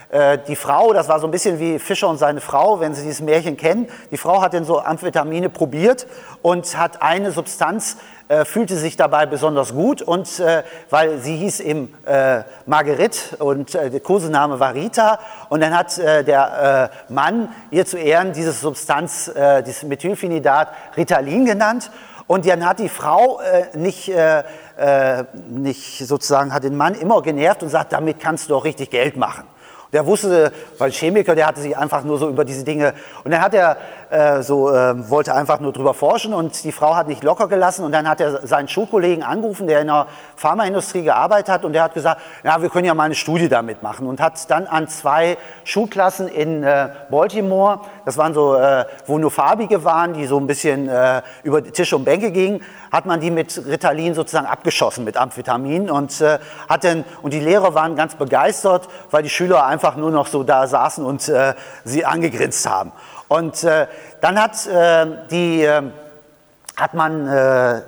äh, die Frau, das war so ein bisschen wie Fischer und seine Frau, wenn Sie dieses Märchen kennen, die Frau hat dann so Amphetamine probiert und hat eine Substanz, äh, fühlte sich dabei besonders gut und äh, weil sie hieß eben äh, Marguerite und äh, der Kosename war Rita und dann hat äh, der äh, Mann ihr zu Ehren diese Substanz, äh, dieses Methylphenidat Ritalin genannt. Und dann hat die Frau äh, nicht, äh, äh, nicht sozusagen, hat den Mann immer genervt und sagt, damit kannst du auch richtig Geld machen. Und der wusste, weil Chemiker, der hatte sich einfach nur so über diese Dinge, und dann hat er äh, so, äh, wollte einfach nur drüber forschen und die Frau hat nicht locker gelassen und dann hat er seinen Schulkollegen angerufen, der in der Pharmaindustrie gearbeitet hat und der hat gesagt, ja, wir können ja mal eine Studie damit machen und hat dann an zwei Schulklassen in äh, Baltimore, das waren so, äh, wo nur Farbige waren, die so ein bisschen äh, über Tische und Bänke gingen, hat man die mit Ritalin sozusagen abgeschossen, mit Amphetamin und äh, hat dann, und die Lehrer waren ganz begeistert, weil die Schüler einfach nur noch so da saßen und äh, sie angegrinst haben. Und äh, dann hat, äh, die, äh, hat, man, äh, äh,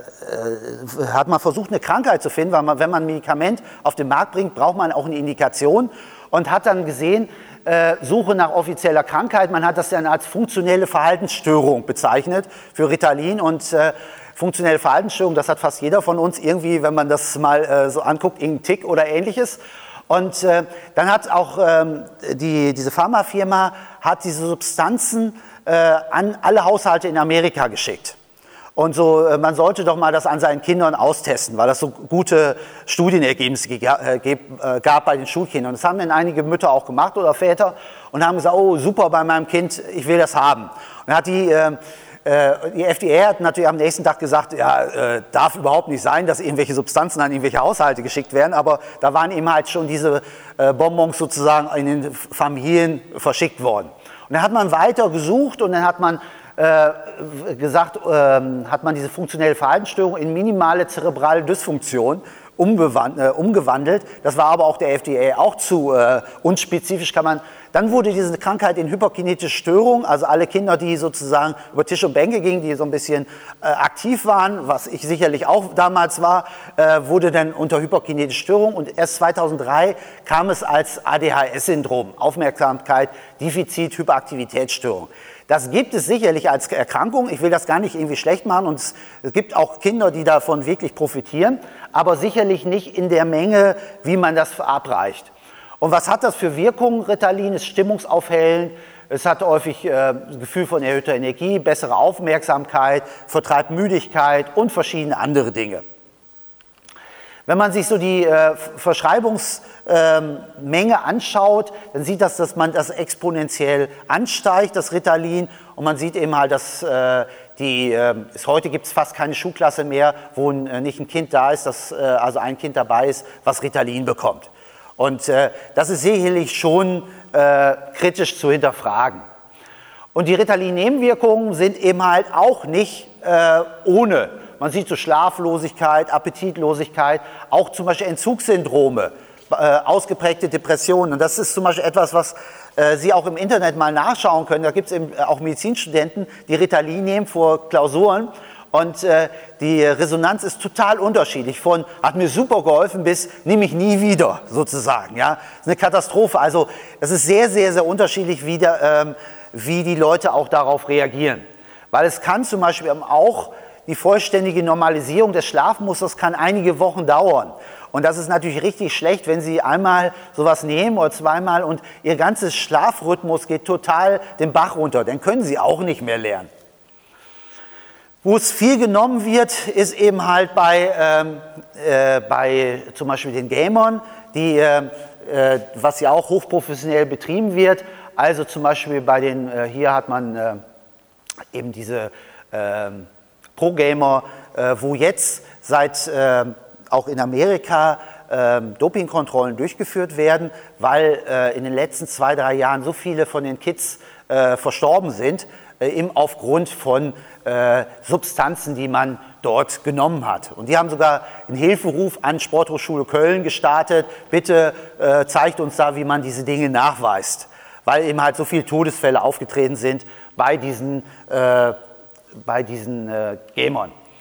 hat man versucht, eine Krankheit zu finden, weil man, wenn man ein Medikament auf den Markt bringt, braucht man auch eine Indikation und hat dann gesehen, äh, Suche nach offizieller Krankheit, man hat das dann als funktionelle Verhaltensstörung bezeichnet für Ritalin und äh, funktionelle Verhaltensstörung, das hat fast jeder von uns irgendwie, wenn man das mal äh, so anguckt, irgendeinen Tick oder ähnliches. Und äh, dann hat auch ähm, die, diese Pharmafirma hat diese Substanzen äh, an alle Haushalte in Amerika geschickt. Und so, äh, man sollte doch mal das an seinen Kindern austesten, weil das so gute Studienergebnisse ge äh, gab bei den Schulkindern. Das haben dann einige Mütter auch gemacht oder Väter und haben gesagt, oh super, bei meinem Kind, ich will das haben. Und dann hat die äh, Die F D A hat natürlich am nächsten Tag gesagt, ja, äh, darf überhaupt nicht sein, dass irgendwelche Substanzen an irgendwelche Haushalte geschickt werden, aber da waren eben halt schon diese äh, Bonbons sozusagen in den Familien verschickt worden. Und dann hat man weiter gesucht und dann hat man äh, gesagt, äh, hat man diese funktionelle Verhaltensstörung in minimale zerebrale Dysfunktion umgewandelt. Das war aber auch der F D A auch zu äh, unspezifisch, kann man. Dann wurde diese Krankheit in hyperkinetische Störung, also alle Kinder, die sozusagen über Tisch und Bänke gingen, die so ein bisschen äh, aktiv waren, was ich sicherlich auch damals war, äh, wurde dann unter hyperkinetische Störung und erst zweitausenddrei kam es als A D H S-Syndrom, Aufmerksamkeit, Defizit, Hyperaktivitätsstörung. Das gibt es sicherlich als Erkrankung, ich will das gar nicht irgendwie schlecht machen und es, es gibt auch Kinder, die davon wirklich profitieren, aber sicherlich nicht in der Menge, wie man das verabreicht. Und was hat das für Wirkungen? Ritalin ist stimmungsaufhellend, es hat häufig äh, das Gefühl von erhöhter Energie, bessere Aufmerksamkeit, vertreibt Müdigkeit und verschiedene andere Dinge. Wenn man sich so die äh, Verschreibungsmenge äh, anschaut, dann sieht das, dass man das exponentiell ansteigt, das Ritalin, und man sieht eben halt, dass äh, die, äh, es, heute gibt es fast keine Schulklasse mehr, wo ein, äh, nicht ein Kind da ist, dass, äh, also ein Kind dabei ist, was Ritalin bekommt. Und äh, das ist sicherlich schon äh, kritisch zu hinterfragen. Und die Ritalin-Nebenwirkungen sind eben halt auch nicht äh, ohne. Man sieht so Schlaflosigkeit, Appetitlosigkeit, auch zum Beispiel Entzugssyndrome, äh, ausgeprägte Depressionen. Und das ist zum Beispiel etwas, was äh, Sie auch im Internet mal nachschauen können. Da gibt es eben auch Medizinstudenten, die Ritalin nehmen vor Klausuren. Und äh, die Resonanz ist total unterschiedlich, von hat mir super geholfen bis nehme ich nie wieder sozusagen. Ja? Das ist eine Katastrophe. Also es ist sehr, sehr, sehr unterschiedlich, wie, der, ähm, wie die Leute auch darauf reagieren. Weil es kann zum Beispiel auch die vollständige Normalisierung des Schlafmusters kann einige Wochen dauern. Und das ist natürlich richtig schlecht, wenn Sie einmal sowas nehmen oder zweimal und Ihr ganzes Schlafrhythmus geht total den Bach runter. Dann können Sie auch nicht mehr lernen. Wo es viel genommen wird, ist eben halt bei, ähm, äh, bei zum Beispiel den Gamern, die, äh, äh, was ja auch hochprofessionell betrieben wird. Also zum Beispiel bei den, äh, hier hat man äh, eben diese äh, Pro-Gamer, äh, wo jetzt seit äh, auch in Amerika äh, Dopingkontrollen durchgeführt werden, weil äh, in den letzten zwei, drei Jahren so viele von den Kids äh, verstorben sind, äh, eben aufgrund von äh, Substanzen, die man dort genommen hat. Und die haben sogar einen Hilferuf an Sporthochschule Köln gestartet, bitte äh, zeigt uns da, wie man diese Dinge nachweist, weil eben halt so viele Todesfälle aufgetreten sind bei diesen, äh, bei diesen äh, Gamern.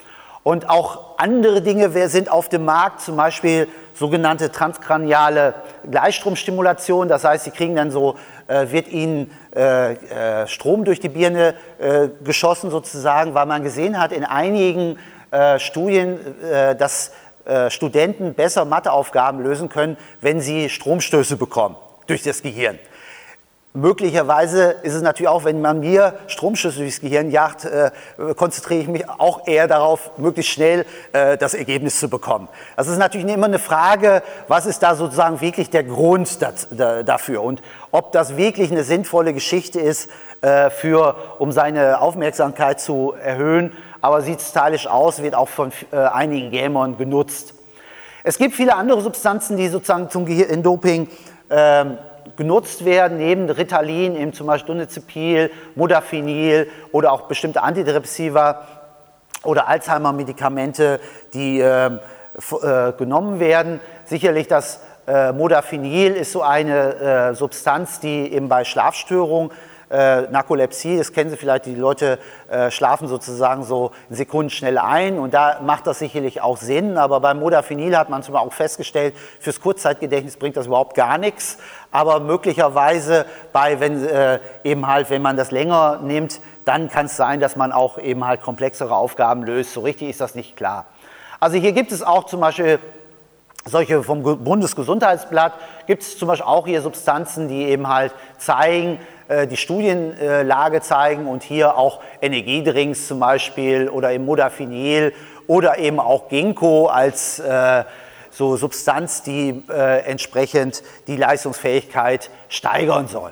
Und auch andere Dinge sind auf dem Markt, zum Beispiel sogenannte transkraniale Gleichstromstimulation. Das heißt, Sie kriegen dann so, äh, wird Ihnen äh, äh, Strom durch die Birne äh, geschossen sozusagen, weil man gesehen hat in einigen äh, Studien, äh, dass äh, Studenten besser Matheaufgaben lösen können, wenn sie Stromstöße bekommen durch das Gehirn. Möglicherweise ist es natürlich auch, wenn man mir Stromschüsse durchs Gehirn jagt, äh, konzentriere ich mich auch eher darauf, möglichst schnell äh, das Ergebnis zu bekommen. Das ist natürlich immer eine Frage, was ist da sozusagen wirklich der Grund das, da, dafür und ob das wirklich eine sinnvolle Geschichte ist, äh, für, um seine Aufmerksamkeit zu erhöhen. Aber sieht stylisch aus, wird auch von äh, einigen Gamern genutzt. Es gibt viele andere Substanzen, die sozusagen zum Gehirndoping äh, genutzt werden, neben Ritalin, eben zum Beispiel Donepezil, Modafinil oder auch bestimmte Antidepressiva oder Alzheimer-Medikamente, die äh, äh, genommen werden. Sicherlich das äh, Modafinil ist so eine äh, Substanz, die eben bei Schlafstörungen, äh, Narkolepsie, das kennen Sie vielleicht, die Leute äh, schlafen sozusagen so in Sekunden schnell ein und da macht das sicherlich auch Sinn, aber beim Modafinil hat man zum Beispiel auch festgestellt, fürs Kurzzeitgedächtnis bringt das überhaupt gar nichts, aber möglicherweise bei, wenn äh, eben halt, wenn man das länger nimmt, dann kann es sein, dass man auch eben halt komplexere Aufgaben löst, so richtig ist das nicht klar. Also hier gibt es auch zum Beispiel solche vom Bundesgesundheitsblatt, gibt es zum Beispiel auch hier Substanzen, die eben halt zeigen, die Studienlage zeigen und hier auch Energiedrinks zum Beispiel oder eben Modafinil oder eben auch Ginkgo als äh, so Substanz, die äh, entsprechend die Leistungsfähigkeit steigern soll.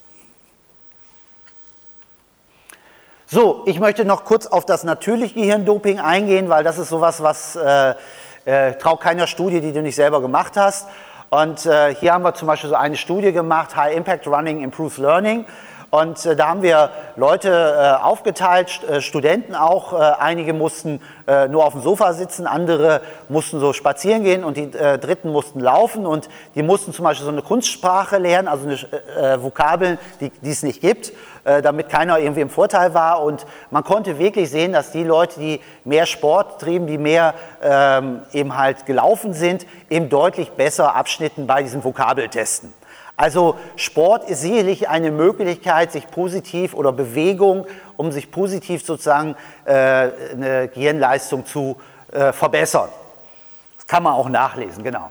So, ich möchte noch kurz auf das natürliche Gehirndoping eingehen, weil das ist sowas, was äh, äh, traut keiner Studie, die du nicht selber gemacht hast. Und äh, hier haben wir zum Beispiel so eine Studie gemacht, High Impact Running Improves Learning. Und äh, da haben wir Leute äh, aufgeteilt, St äh, Studenten auch. Äh, einige mussten äh, nur auf dem Sofa sitzen, andere mussten so spazieren gehen und die äh, Dritten mussten laufen. Und die mussten zum Beispiel so eine Kunstsprache lernen, also eine, äh, Vokabeln, die, die es nicht gibt, äh, damit keiner irgendwie im Vorteil war. Und man konnte wirklich sehen, dass die Leute, die mehr Sport trieben, die mehr ähm, eben halt gelaufen sind, eben deutlich besser abschnitten bei diesen Vokabeltesten. Also Sport ist sicherlich eine Möglichkeit, sich positiv oder Bewegung, um sich positiv sozusagen äh, eine Gehirnleistung zu äh, verbessern. Das kann man auch nachlesen, genau.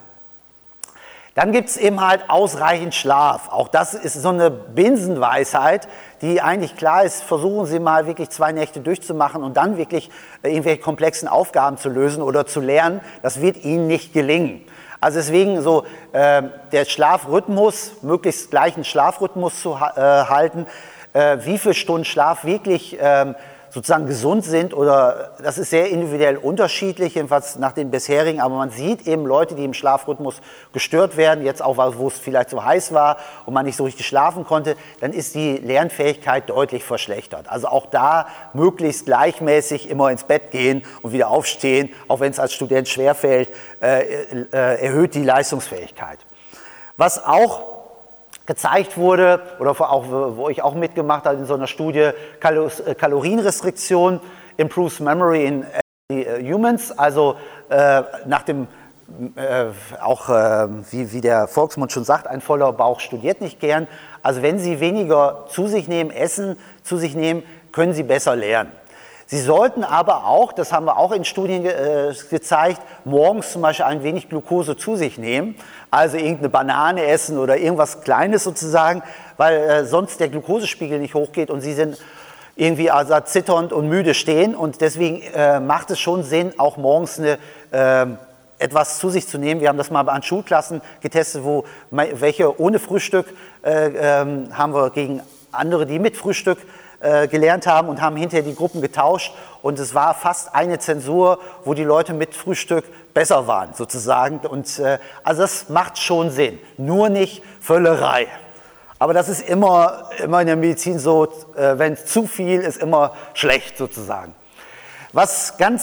Dann gibt es eben halt ausreichend Schlaf. Auch das ist so eine Binsenweisheit, die eigentlich klar ist, versuchen Sie mal wirklich zwei Nächte durchzumachen und dann wirklich äh, irgendwelche komplexen Aufgaben zu lösen oder zu lernen. Das wird Ihnen nicht gelingen. Also deswegen so äh, der Schlafrhythmus, möglichst gleichen Schlafrhythmus zu ha äh, halten, äh, wie viele Stunden Schlaf wirklich äh, sozusagen gesund sind oder das ist sehr individuell unterschiedlich, jedenfalls nach den bisherigen, aber man sieht eben Leute, die im Schlafrhythmus gestört werden, jetzt auch, wo es vielleicht so heiß war und man nicht so richtig schlafen konnte, dann ist die Lernfähigkeit deutlich verschlechtert. Also auch da möglichst gleichmäßig immer ins Bett gehen und wieder aufstehen, auch wenn es als Student schwerfällt, äh, äh, erhöht die Leistungsfähigkeit. Was auch gezeigt wurde, oder auch, wo ich auch mitgemacht habe in so einer Studie, Kalorienrestriktion improves memory in humans, also äh, nach dem, äh, auch äh, wie, wie der Volksmund schon sagt, ein voller Bauch studiert nicht gern. Also wenn Sie weniger zu sich nehmen, Essen zu sich nehmen, können Sie besser lernen. Sie sollten aber auch, das haben wir auch in Studien ge äh, gezeigt, morgens zum Beispiel ein wenig Glucose zu sich nehmen, also irgendeine Banane essen oder irgendwas Kleines sozusagen, weil äh, sonst der Glukosespiegel nicht hochgeht und Sie sind irgendwie also zitternd und müde stehen und deswegen äh, macht es schon Sinn, auch morgens eine, äh, etwas zu sich zu nehmen. Wir haben das mal an Schulklassen getestet, wo welche ohne Frühstück äh, äh, haben wir gegen andere, die mit Frühstück gelernt haben und haben hinterher die Gruppen getauscht und es war fast eine Zensur, wo die Leute mit Frühstück besser waren sozusagen und äh, also das macht schon Sinn, nur nicht Völlerei. Aber das ist immer, immer in der Medizin so, äh, wenn zu viel ist immer schlecht sozusagen. Was ganz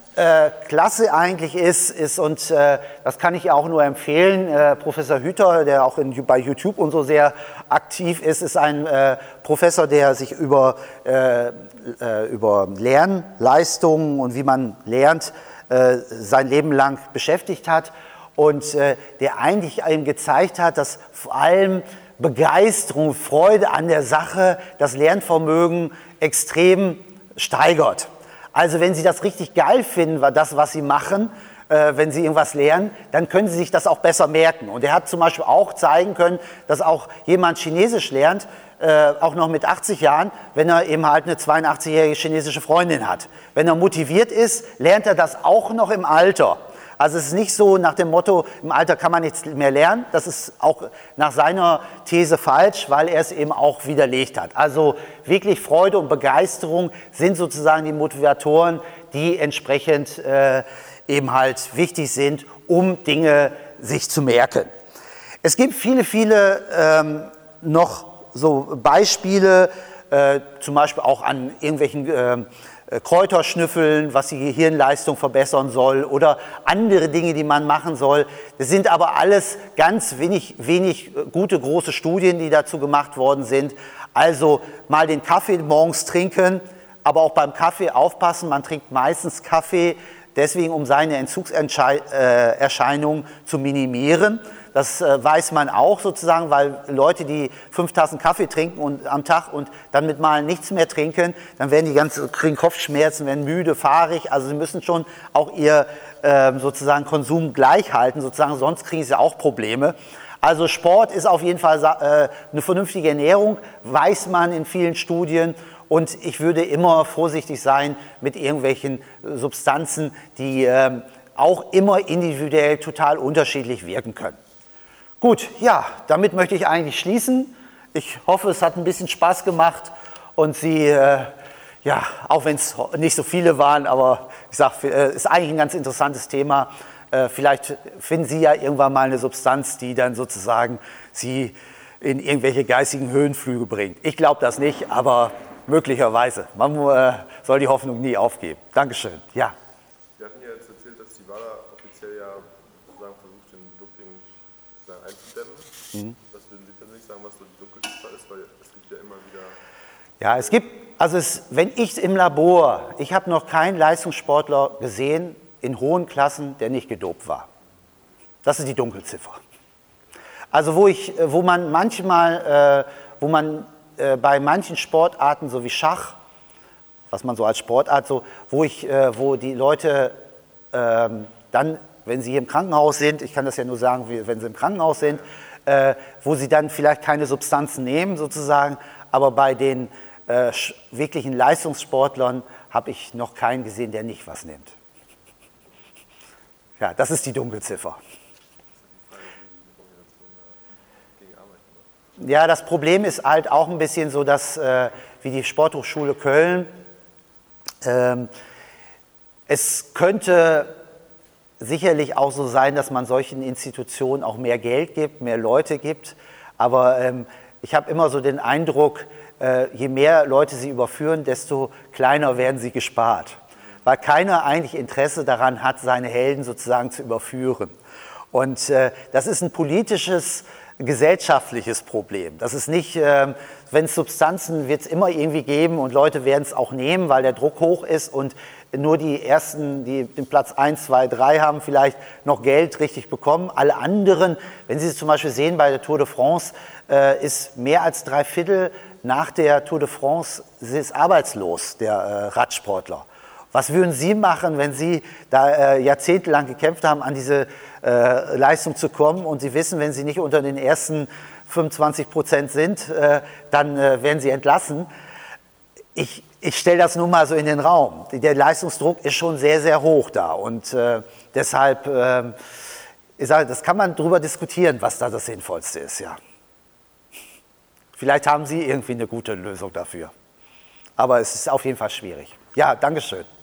äh, klasse eigentlich ist, ist und äh, das kann ich auch nur empfehlen, äh, Professor Hüter, der auch in, bei YouTube und so sehr aktiv ist, ist ein äh, Professor, der sich über, äh, äh, über Lernleistungen und wie man lernt, äh, sein Leben lang beschäftigt hat und äh, der eigentlich einem gezeigt hat, dass vor allem Begeisterung, Freude an der Sache das Lernvermögen extrem steigert. Also wenn Sie das richtig geil finden, das, was Sie machen, äh, wenn Sie irgendwas lernen, dann können Sie sich das auch besser merken. Und er hat zum Beispiel auch zeigen können, dass auch jemand Chinesisch lernt, äh, auch noch mit achtzig Jahren, wenn er eben halt eine zweiundachtzigjährige chinesische Freundin hat. Wenn er motiviert ist, lernt er das auch noch im Alter. Also es ist nicht so nach dem Motto, im Alter kann man nichts mehr lernen. Das ist auch nach seiner These falsch, weil er es eben auch widerlegt hat. Also wirklich Freude und Begeisterung sind sozusagen die Motivatoren, die entsprechend äh, eben halt wichtig sind, um Dinge sich zu merken. Es gibt viele, viele ähm, noch so Beispiele, äh, zum Beispiel auch an irgendwelchen äh, Kräuterschnüffeln, was die Gehirnleistung verbessern soll oder andere Dinge, die man machen soll. Das sind aber alles ganz wenig, wenig gute, große Studien, die dazu gemacht worden sind. Also mal den Kaffee morgens trinken, aber auch beim Kaffee aufpassen. Man trinkt meistens Kaffee deswegen, um seine Entzugserscheinungen zu minimieren. Das äh, weiß man auch sozusagen, weil Leute, die fünf Tassen Kaffee trinken und, am Tag und dann mit Malen nichts mehr trinken, dann werden die ganz, kriegen Kopfschmerzen, werden müde, fahrig. Also sie müssen schon auch ihr äh, sozusagen Konsum gleich halten, sozusagen, sonst kriegen sie auch Probleme. Also Sport ist auf jeden Fall äh, eine vernünftige Ernährung, weiß man in vielen Studien. Und ich würde immer vorsichtig sein mit irgendwelchen Substanzen, die äh, auch immer individuell total unterschiedlich wirken können. Gut, ja, damit möchte ich eigentlich schließen. Ich hoffe, es hat ein bisschen Spaß gemacht und Sie, äh, ja, auch wenn es nicht so viele waren, aber ich sage, es äh, ist eigentlich ein ganz interessantes Thema. Äh, vielleicht finden Sie ja irgendwann mal eine Substanz, die dann sozusagen Sie in irgendwelche geistigen Höhenflüge bringt. Ich glaube das nicht, aber möglicherweise. Man äh, soll die Hoffnung nie aufgeben. Dankeschön. Ja. Sie hatten ja jetzt erzählt, dass die WADA offiziell ja sozusagen versucht, den Doping sozusagen einzudämmen. Mhm. Was würden Sie persönlich sagen, was so die Dunkelziffer ist? Weil es gibt ja immer wieder... Ja, es gibt, also es, wenn ich im Labor, ich habe noch keinen Leistungssportler gesehen in hohen Klassen, der nicht gedopt war. Das ist die Dunkelziffer. Also wo, ich, wo man manchmal, äh, wo man äh, bei manchen Sportarten, so wie Schach, was man so als Sportart, so, wo, ich, äh, wo die Leute äh, dann, wenn sie hier im Krankenhaus sind, ich kann das ja nur sagen, wenn sie im Krankenhaus sind, äh, wo sie dann vielleicht keine Substanzen nehmen sozusagen, aber bei den äh, wirklichen Leistungssportlern habe ich noch keinen gesehen, der nicht was nimmt. Ja, das ist die Dunkelziffer. Ja, das Problem ist halt auch ein bisschen so, dass äh, wie die Sporthochschule Köln, ähm, es könnte sicherlich auch so sein, dass man solchen Institutionen auch mehr Geld gibt, mehr Leute gibt, aber ähm, ich habe immer so den Eindruck, äh, je mehr Leute sie überführen, desto kleiner werden sie gespart, weil keiner eigentlich Interesse daran hat, seine Helden sozusagen zu überführen. Und äh, das ist ein politisches, gesellschaftliches Problem. Das ist nicht, äh, wenn es Substanzen wird es immer irgendwie geben und Leute werden es auch nehmen, weil der Druck hoch ist und nur die Ersten, die den Platz eins, zwei, drei haben, vielleicht noch Geld richtig bekommen. Alle anderen, wenn Sie es zum Beispiel sehen bei der Tour de France, äh, ist mehr als drei Viertel nach der Tour de France ist arbeitslos, der äh, Radsportler. Was würden Sie machen, wenn Sie da äh, jahrzehntelang gekämpft haben, an diese äh, Leistung zu kommen und Sie wissen, wenn Sie nicht unter den ersten fünfundzwanzig Prozent sind, äh, dann äh, werden Sie entlassen. Ich, ich stelle das nun mal so in den Raum. Der Leistungsdruck ist schon sehr, sehr hoch da und äh, deshalb, äh, ich sage, das kann man darüber diskutieren, was da das Sinnvollste ist. Ja. Vielleicht haben Sie irgendwie eine gute Lösung dafür, aber es ist auf jeden Fall schwierig. Ja, Dankeschön.